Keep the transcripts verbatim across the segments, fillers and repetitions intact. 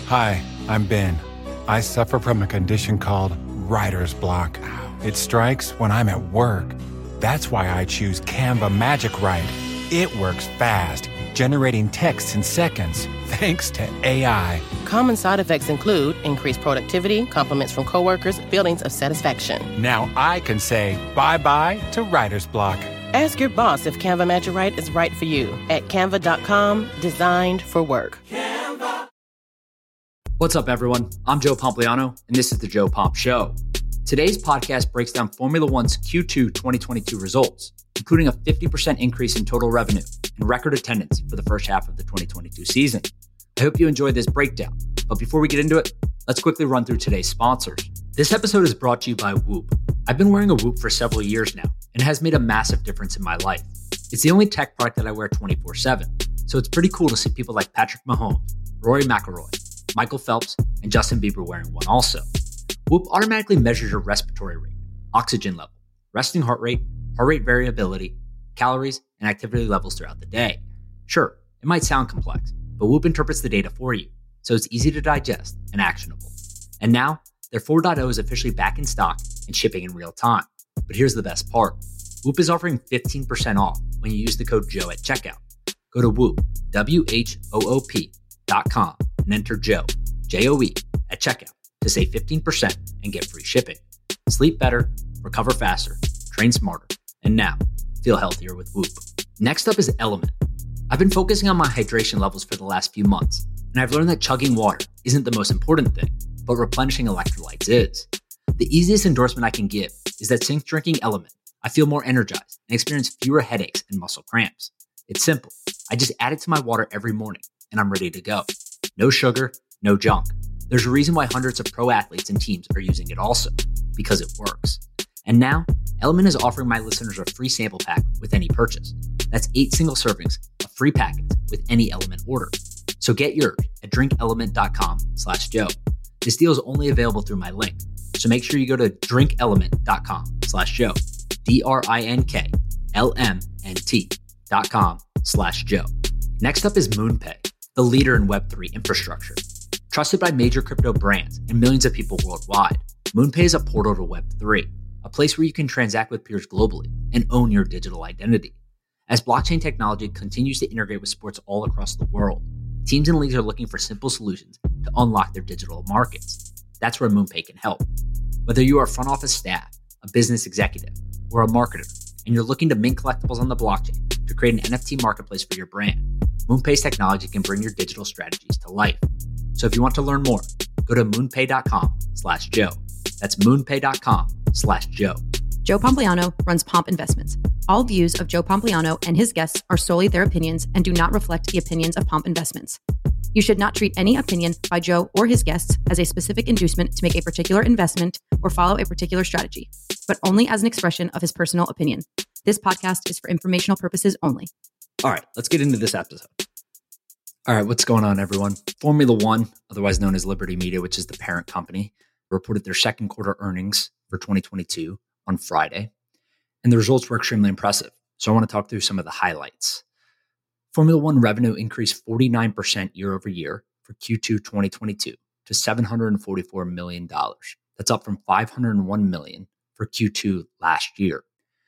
Hi, I'm Ben. I suffer from a condition called writer's block. It strikes when I'm at work. That's why I choose Canva Magic Write. It works fast, generating text in seconds, thanks to A I. Common side effects include increased productivity, compliments from coworkers, feelings of satisfaction. Now I can say bye-bye to writer's block. Ask your boss if Canva Magic Write is right for you at canva dot com, designed for work. Canva. What's up, everyone? I'm Joe Pompliano, and this is The Joe Pomp Show. Today's podcast breaks down Formula One's Q two twenty twenty-two results, including a fifty percent increase in total revenue and record attendance for the first half of the twenty twenty-two season. I hope you enjoyed this breakdown. But before we get into it, let's quickly run through today's sponsors. This episode is brought to you by Whoop. I've been wearing a Whoop for several years now, and it has made a massive difference in my life. It's the only tech product that I wear twenty-four seven, so it's pretty cool to see people like Patrick Mahomes, Rory McIlroy, Michael Phelps, and Justin Bieber wearing one also. Whoop automatically measures your respiratory rate, oxygen level, resting heart rate, heart rate variability, calories, and activity levels throughout the day. Sure, it might sound complex, but Whoop interprets the data for you, so it's easy to digest and actionable. And now, their four point oh is officially back in stock and shipping in real time. But here's the best part. Whoop is offering fifteen percent off when you use the code Joe at checkout. Go to Whoop, W H O O P dot com and enter Joe, J O E, at checkout to save fifteen percent and get free shipping. Sleep better, recover faster, train smarter, and now feel healthier with Whoop. Next up is Element. I've been focusing on my hydration levels for the last few months, and I've learned that chugging water isn't the most important thing, but replenishing electrolytes is. The easiest endorsement I can give is that since drinking Element, I feel more energized and experience fewer headaches and muscle cramps. It's simple. I just add it to my water every morning, and I'm ready to go. No sugar, no junk. There's a reason why hundreds of pro athletes and teams are using it also, because it works. And now, Element is offering my listeners a free sample pack with any purchase. That's eight single servings of free packets with any Element order. So get yours at drinkelement.com slash Joe. This deal is only available through my link. So make sure you go to drinkelement.com slash Joe, D-R-I-N-K-L-M-N-T dot com slash Joe. Next up is MoonPay, the leader in Web three infrastructure. Trusted by major crypto brands and millions of people worldwide, MoonPay is a portal to Web three, a place where you can transact with peers globally and own your digital identity. As blockchain technology continues to integrate with sports all across the world, teams and leagues are looking for simple solutions to unlock their digital markets. That's where MoonPay can help. Whether you are a front office staff, a business executive, or a marketer, and you're looking to mint collectibles on the blockchain to create an N F T marketplace for your brand, MoonPay's technology can bring your digital strategies to life. So if you want to learn more, go to moonpay.com slash Joe. That's moonpay.com slash Joe. Joe Pompliano runs Pomp Investments. All views of Joe Pompliano and his guests are solely their opinions and do not reflect the opinions of Pomp Investments. You should not treat any opinion by Joe or his guests as a specific inducement to make a particular investment or follow a particular strategy, but only as an expression of his personal opinion. This podcast is for informational purposes only. All right, let's get into this episode. All right, what's going on, everyone? Formula One, otherwise known as Liberty Media, which is the parent company, reported their second quarter earnings for twenty twenty-two on Friday, and the results were extremely impressive. So I want to talk through some of the highlights. Formula One revenue increased forty-nine percent year over year for Q two twenty twenty-two to seven hundred forty-four million dollars. That's up from five hundred one million dollars for Q two last year.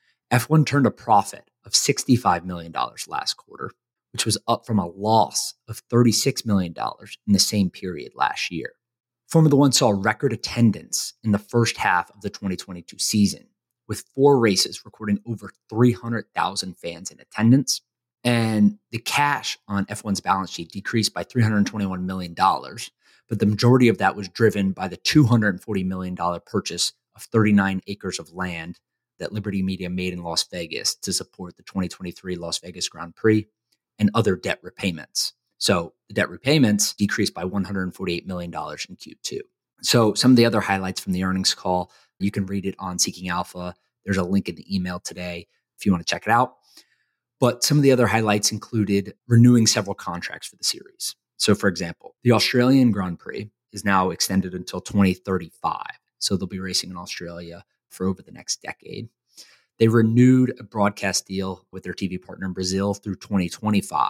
F one turned a profit of sixty-five million dollars last quarter, which was up from a loss of thirty-six million dollars in the same period last year. Formula One saw record attendance in the first half of the twenty twenty-two season, with four races recording over three hundred thousand fans in attendance. And the cash on F one's balance sheet decreased by three hundred twenty-one million dollars, but the majority of that was driven by the two hundred forty million dollars purchase of thirty-nine acres of land that Liberty Media made in Las Vegas to support the twenty twenty-three Las Vegas Grand Prix and other debt repayments. So the debt repayments decreased by one hundred forty-eight million dollars in Q two. So some of the other highlights from the earnings call, you can read it on Seeking Alpha. There's a link in the email today if you want to check it out. But some of the other highlights included renewing several contracts for the series. So for example, the Australian Grand Prix is now extended until twenty thirty-five. So they'll be racing in Australia for over the next decade. They renewed a broadcast deal with their T V partner in Brazil through twenty twenty-five.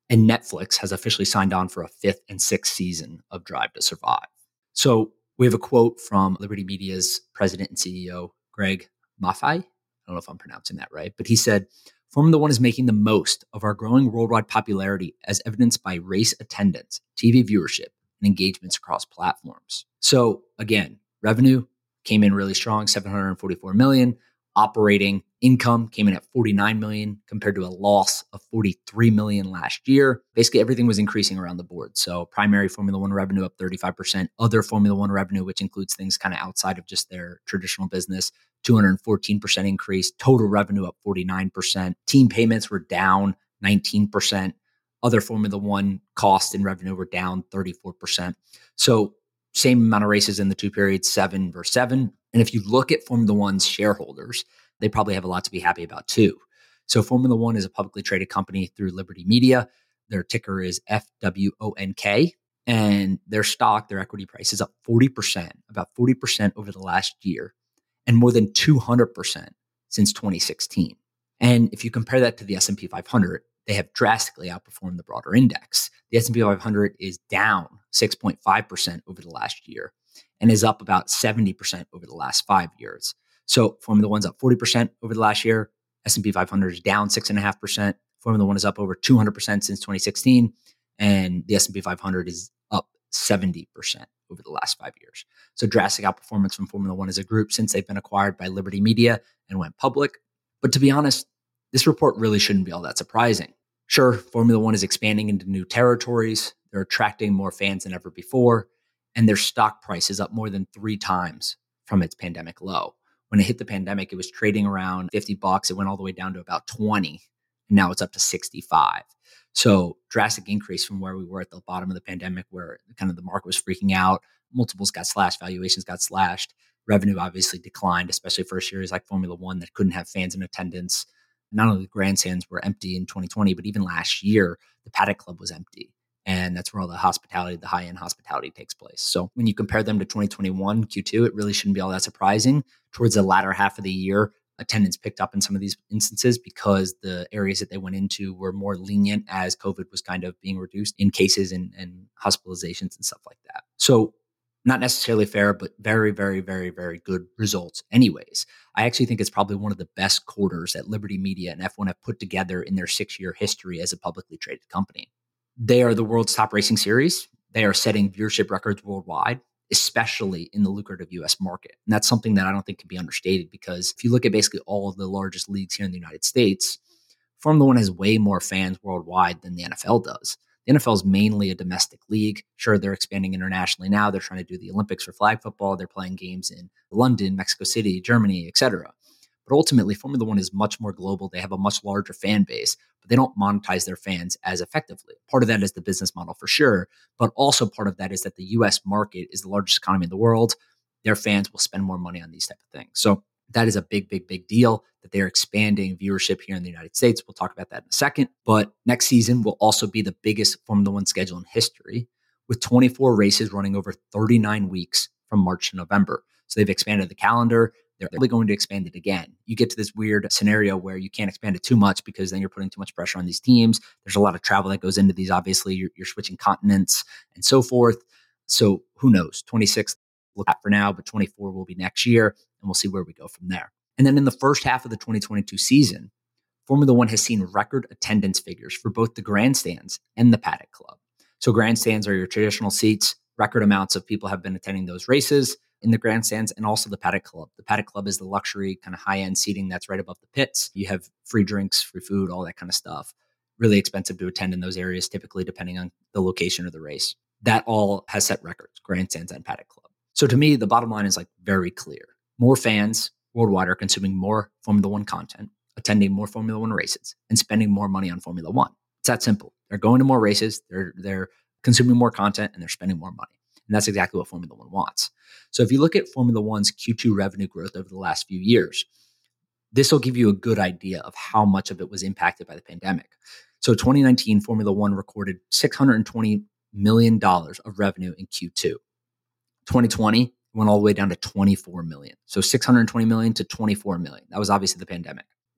And Netflix has officially signed on for a fifth and sixth season of Drive to Survive. So we have a quote from Liberty Media's president and C E O, Greg Maffei. I don't know if I'm pronouncing that right, but he said, Formula One is making the most of our growing worldwide popularity as evidenced by race attendance, T V viewership, and engagements across platforms. So again, revenue came in really strong, seven hundred forty-four million dollars. Operating income came in at forty-nine million dollars compared to a loss of forty-three million dollars last year. Basically, everything was increasing around the board. So primary Formula One revenue up thirty-five percent. Other Formula One revenue, which includes things kind of outside of just their traditional business, two hundred fourteen percent increase. Total revenue up forty-nine percent. Team payments were down nineteen percent. Other Formula One costs and revenue were down thirty-four percent. So same amount of races in the two periods, seven versus seven. And if you look at Formula One's shareholders, they probably have a lot to be happy about too. So Formula One is a publicly traded company through Liberty Media. Their ticker is F W O N K. And their stock, their equity price is up forty percent, about forty percent over the last year, and more than two hundred percent since twenty sixteen. And if you compare that to the S and P five hundred, they have drastically outperformed the broader index. The S and P five hundred is down six point five percent over the last year and is up about seventy percent over the last five years. So Formula One's up forty percent over the last year. S and P five hundred is down six point five percent. Formula One is up over two hundred percent since twenty sixteen. And the S and P five hundred is up seventy percent over the last five years. So drastic outperformance from Formula One as a group since they've been acquired by Liberty Media and went public. But to be honest, this report really shouldn't be all that surprising. Sure, Formula One is expanding into new territories. They're attracting more fans than ever before. And their stock price is up more than three times from its pandemic low. When it hit the pandemic, it was trading around fifty bucks. It went all the way down to about twenty. And now it's up to sixty-five. So drastic increase from where we were at the bottom of the pandemic, where kind of the market was freaking out. Multiples got slashed, valuations got slashed. Revenue obviously declined, especially for a series like Formula One that couldn't have fans in attendance. Not only the grandstands were empty in twenty twenty, but even last year, the Paddock Club was empty. And that's where all the hospitality, the high-end hospitality takes place. So when you compare them to twenty twenty-one Q two, it really shouldn't be all that surprising. Towards the latter half of the year, attendance picked up in some of these instances because the areas that they went into were more lenient as COVID was kind of being reduced in cases and, and hospitalizations and stuff like that. So not necessarily fair, but very, very, very, very good results anyways. I actually think it's probably one of the best quarters that Liberty Media and F one have put together in their six-year history as a publicly traded company. They are the world's top racing series. They are setting viewership records worldwide, especially in the lucrative U S market. And that's something that I don't think can be understated, because if you look at basically all of the largest leagues here in the United States, Formula One has way more fans worldwide than the N F L does. The N F L is mainly a domestic league. Sure, they're expanding internationally now. They're trying to do the Olympics for flag football. They're playing games in London, Mexico City, Germany, et cetera. But ultimately, Formula One is much more global. They have a much larger fan base, but they don't monetize their fans as effectively. Part of that is the business model for sure, but also part of that is that the U S market is the largest economy in the world. Their fans will spend more money on these type of things. So that is a big, big, big deal that they're expanding viewership here in the United States. We'll talk about that in a second. But next season will also be the biggest Formula One schedule in history, with twenty-four races running over thirty-nine weeks from March to November. So they've expanded the calendar. They're probably going to expand it again. You get to this weird scenario where you can't expand it too much because then you're putting too much pressure on these teams. There's a lot of travel that goes into these. Obviously, you're, you're switching continents and so forth. So who knows? twenty-six, look at for now, but twenty-four will be next year, and we'll see where we go from there. And then in the first half of the twenty twenty-two season, Formula One has seen record attendance figures for both the grandstands and the Paddock Club. So grandstands are your traditional seats. Record amounts of people have been attending those races in the grandstands, and also the Paddock Club. The Paddock Club is the luxury kind of high-end seating that's right above the pits. You have free drinks, free food, all that kind of stuff. Really expensive to attend in those areas, typically depending on the location of the race. That all has set records, grandstands and Paddock Club. So to me, the bottom line is like very clear. More fans worldwide are consuming more Formula One content, attending more Formula One races, and spending more money on Formula One. It's that simple. They're going to more races, they're they're consuming more content, and they're spending more money. And that's exactly what Formula One wants. So if you look at Formula One's Q two revenue growth over the last few years, this will give you a good idea of how much of it was impacted by the pandemic. So twenty nineteen, Formula One recorded six hundred twenty million dollars of revenue in Q two. twenty twenty went all the way down to twenty-four million dollars. So six hundred twenty million dollars to twenty-four million dollars. That was obviously the pandemic.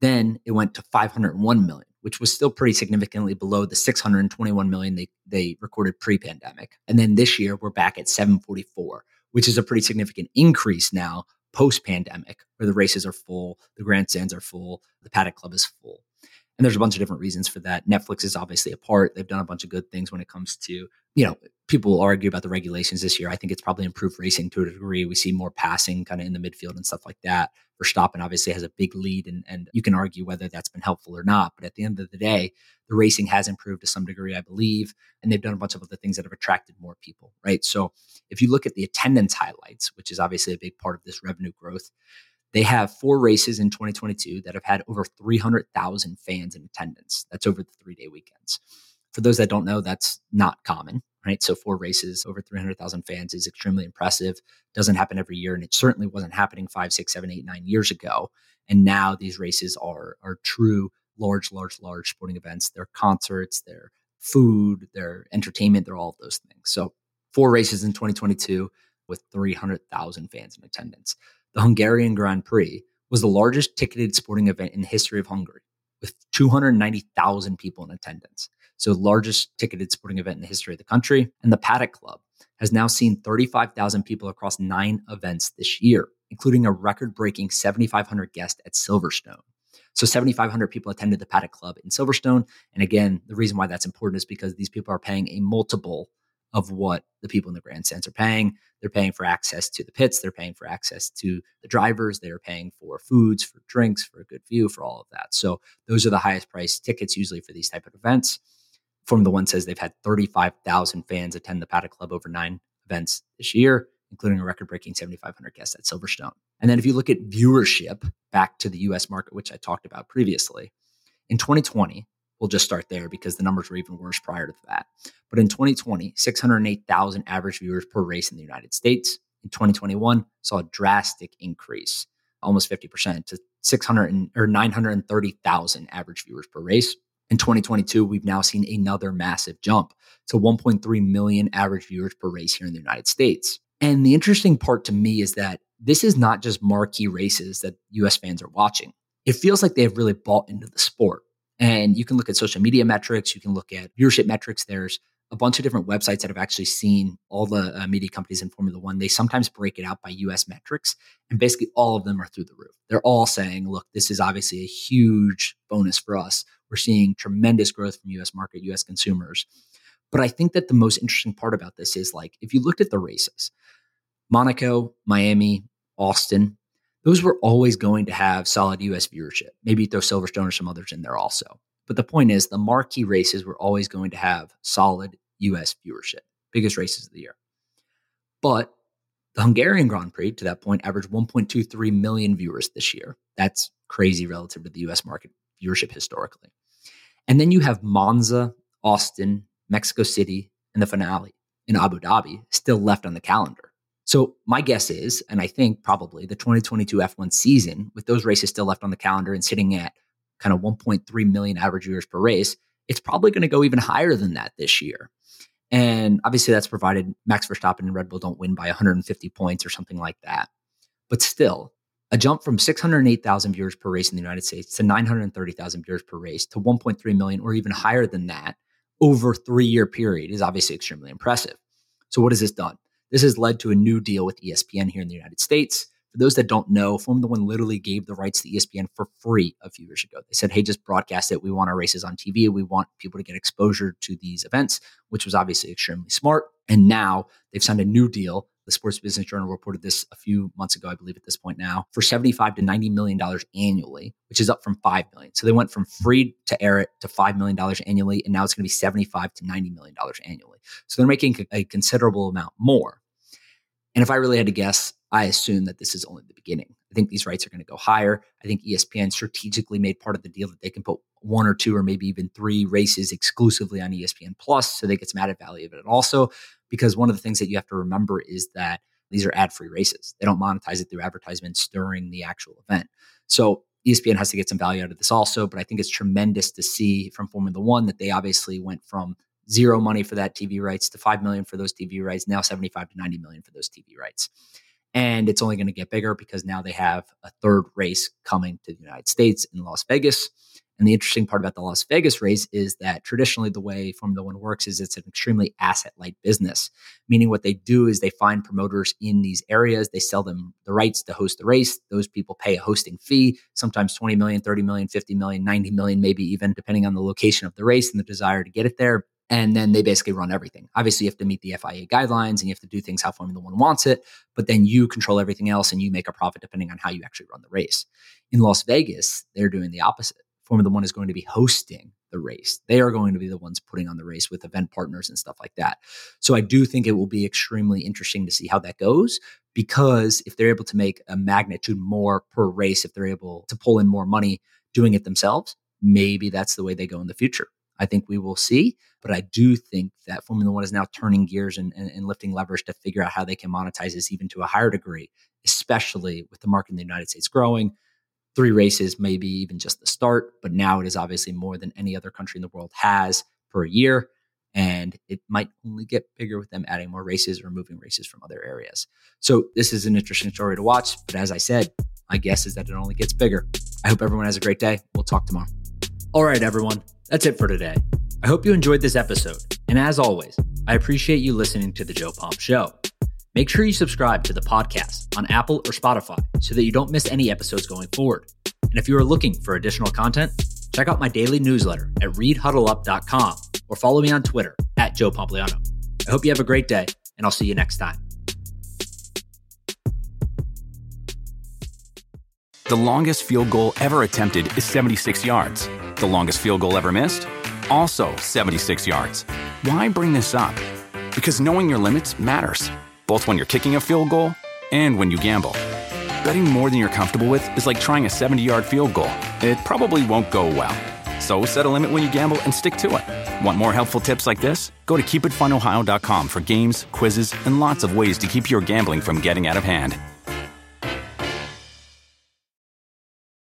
Then it went to five hundred one million, which was still pretty significantly below the six hundred twenty-one million they, they recorded pre-pandemic. And then this year, we're back at seven forty-four, which is a pretty significant increase now post-pandemic, where the races are full, the grandstands are full, the Paddock Club is full. And there's a bunch of different reasons for that. Netflix is obviously a part. They've done a bunch of good things when it comes to, you know, people argue about the regulations this year. I think it's probably improved racing to a degree. We see more passing kind of in the midfield and stuff like that. Verstappen obviously has a big lead, and, and you can argue whether that's been helpful or not. But at the end of the day, the racing has improved to some degree, I believe. And they've done a bunch of other things that have attracted more people, right? So if you look at the attendance highlights, which is obviously a big part of this revenue growth, they have four races in twenty twenty-two that have had over three hundred thousand fans in attendance. That's over the three-day weekends. For those that don't know, that's not common, right? So four races, over three hundred thousand fans is extremely impressive. Doesn't happen every year, and it certainly wasn't happening five, six, seven, eight, nine years ago. And now these races are, are true large, large, large sporting events. They're concerts, they're food, they're entertainment, they're all of those things. So four races in twenty twenty-two with three hundred thousand fans in attendance. The Hungarian Grand Prix was the largest ticketed sporting event in the history of Hungary, with two hundred ninety thousand people in attendance. So largest ticketed sporting event in the history of the country. And the Paddock Club has now seen thirty-five thousand people across nine events this year, including a record-breaking seventy-five hundred guests at Silverstone. So seventy-five hundred people attended the Paddock Club in Silverstone. And again, the reason why that's important is because these people are paying a multiple of what the people in the grandstands are paying. They're paying for access to the pits. They're paying for access to the drivers. They're paying for foods, for drinks, for a good view, for all of that. So those are the highest priced tickets usually for these type of events. Formula One says they've had thirty-five thousand fans attend the Paddock Club over nine events this year, including a record-breaking seventy-five hundred guests at Silverstone. And then if you look at viewership back to the U S market, which I talked about previously, in twenty twenty, we'll just start there because the numbers were even worse prior to that. But in twenty twenty, six hundred eight thousand average viewers per race in the United States. In twenty twenty-one, saw a drastic increase, almost fifty percent, to six hundred or nine hundred thirty thousand average viewers per race. In twenty twenty-two, we've now seen another massive jump to one point three million average viewers per race here in the United States. And the interesting part to me is that this is not just marquee races that U S fans are watching. It feels like they have really bought into the sport. And you can look at social media metrics. You can look at viewership metrics. There's a bunch of different websites that have actually seen all the uh, media companies in Formula One. They sometimes break it out by U S metrics, and basically all of them are through the roof. They're all saying, look, this is obviously a huge bonus for us. We're seeing tremendous growth from U S market, U S consumers. But I think that the most interesting part about this is, like, if you looked at the races, Monaco, Miami, Austin, those were always going to have solid U S viewership. Maybe throw Silverstone or some others in there also. But the point is, the marquee races were always going to have solid U S viewership, biggest races of the year. But the Hungarian Grand Prix, to that point, averaged one point two three million viewers this year. That's crazy relative to the U S market viewership historically. And then you have Monza, Austin, Mexico City, and the finale in Abu Dhabi still left on the calendar. So my guess is, and I think probably, the twenty twenty-two F one season, with those races still left on the calendar and sitting at kind of one point three million average viewers per race, it's probably going to go even higher than that this year. And obviously that's provided Max Verstappen and Red Bull don't win by one hundred fifty points or something like that. But still, a jump from six hundred eight thousand viewers per race in the United States to nine hundred thirty thousand viewers per race to one point three million or even higher than that over a three-year period is obviously extremely impressive. So what has this done? This has led to a new deal with E S P N here in the United States. For those that don't know, Formula One literally gave the rights to E S P N for free a few years ago. They said, hey, just broadcast it. We want our races on T V. We want people to get exposure to these events, which was obviously extremely smart. And now they've signed a new deal. The Sports Business Journal reported this a few months ago, I believe at this point now, for seventy-five to ninety million dollars annually, which is up from five million dollars. So they went from free to air it to five million dollars annually, and now it's going to be seventy-five to ninety million dollars annually. So they're making a considerable amount more. And if I really had to guess, I assume that this is only the beginning. I think these rights are going to go higher. I think E S P N strategically made part of the deal that they can put one or two or maybe even three races exclusively on E S P N Plus, so they get some added value of it also. Because one of the things that you have to remember is that these are ad-free races. They don't monetize it through advertisements during the actual event. So E S P N has to get some value out of this also. But I think it's tremendous to see from Formula One that they obviously went from zero money for that T V rights to five million dollars for those T V rights, now seventy-five to ninety million dollars for those T V rights. And it's only going to get bigger because now they have a third race coming to the United States in Las Vegas. And the interesting part about the Las Vegas race is that traditionally the way Formula One works is it's an extremely asset-light business, meaning what they do is they find promoters in these areas. They sell them the rights to host the race. Those people pay a hosting fee, sometimes twenty million, thirty million, fifty million, ninety million, maybe even depending on the location of the race and the desire to get it there. And then they basically run everything. Obviously, you have to meet the F I A guidelines and you have to do things how Formula One wants it, but then you control everything else and you make a profit depending on how you actually run the race. In Las Vegas, they're doing the opposite. Formula One is going to be hosting the race. They are going to be the ones putting on the race with event partners and stuff like that. So I do think it will be extremely interesting to see how that goes, because if they're able to make a magnitude more per race, if they're able to pull in more money doing it themselves, maybe that's the way they go in the future. I think we will see, but I do think that Formula One is now turning gears and, and, and lifting levers to figure out how they can monetize this even to a higher degree, especially with the market in the United States growing. Three races, maybe even just the start, but now it is obviously more than any other country in the world has per year. And it might only get bigger with them adding more races or moving races from other areas. So this is an interesting story to watch. But as I said, my guess is that it only gets bigger. I hope everyone has a great day. We'll talk tomorrow. All right, everyone. That's it for today. I hope you enjoyed this episode. And as always, I appreciate you listening to The Joe Pomp Show. Make sure you subscribe to the podcast on Apple or Spotify so that you don't miss any episodes going forward. And if you are looking for additional content, check out my daily newsletter at read huddle up dot com or follow me on Twitter at Joe Pompliano. I hope you have a great day, and I'll see you next time. The longest field goal ever attempted is seventy-six yards. The longest field goal ever missed? Also seventy-six yards. Why bring this up? Because knowing your limits matters, both when you're kicking a field goal and when you gamble. Betting more than you're comfortable with is like trying a seventy-yard field goal. It probably won't go well. So set a limit when you gamble and stick to it. Want more helpful tips like this? Go to keep it fun ohio dot com for games, quizzes, and lots of ways to keep your gambling from getting out of hand.